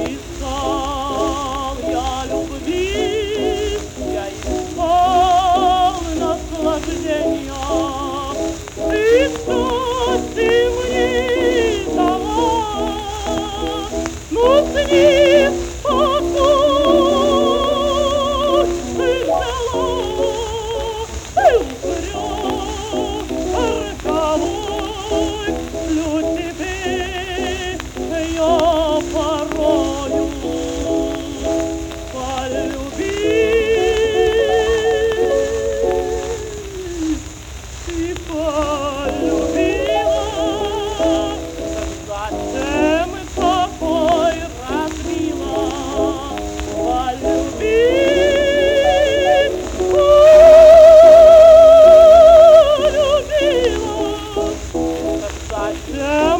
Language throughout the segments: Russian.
искал я любви, я искал наслаждения. И что ты мне дала? Ну, с ним покой ты взяла, ты упрек роковой. Шлю тебе я порою ты полюбила, зачем такой разбила? Полюбила, зачем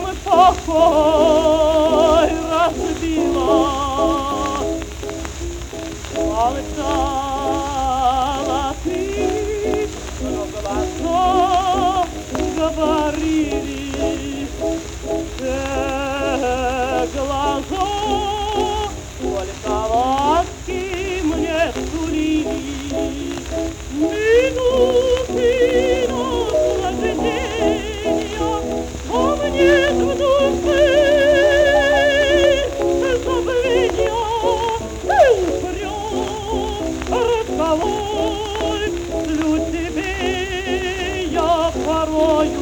такой разбила? Молчала ты, но глаза говорили, глаза только ласки мне сулили. Минуты наслаждения, а мне в душе забвения. Роковой, шлю тебе я порою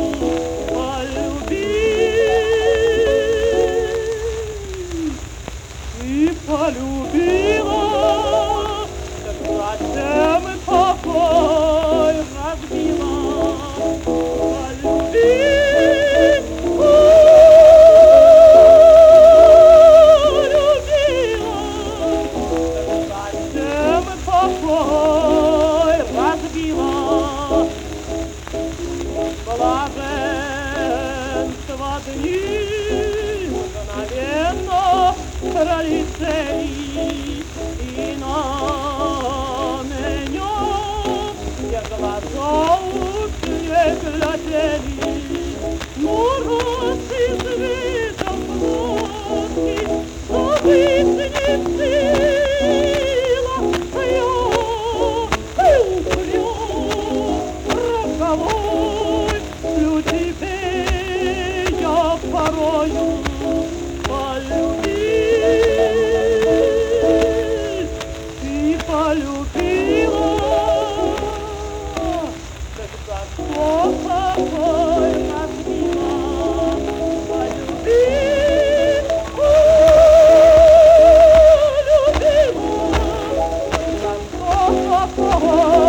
полюбила, так зачем покой разбила? Блаженство дни мгновенно пролетели, и на меня те глаза уж не глядели. Ну, раз изведал плоски, забыть не в силах я, упрек роковой, шлю тебе я порою полюбила, так как покой разбила. Полюбила, так как покой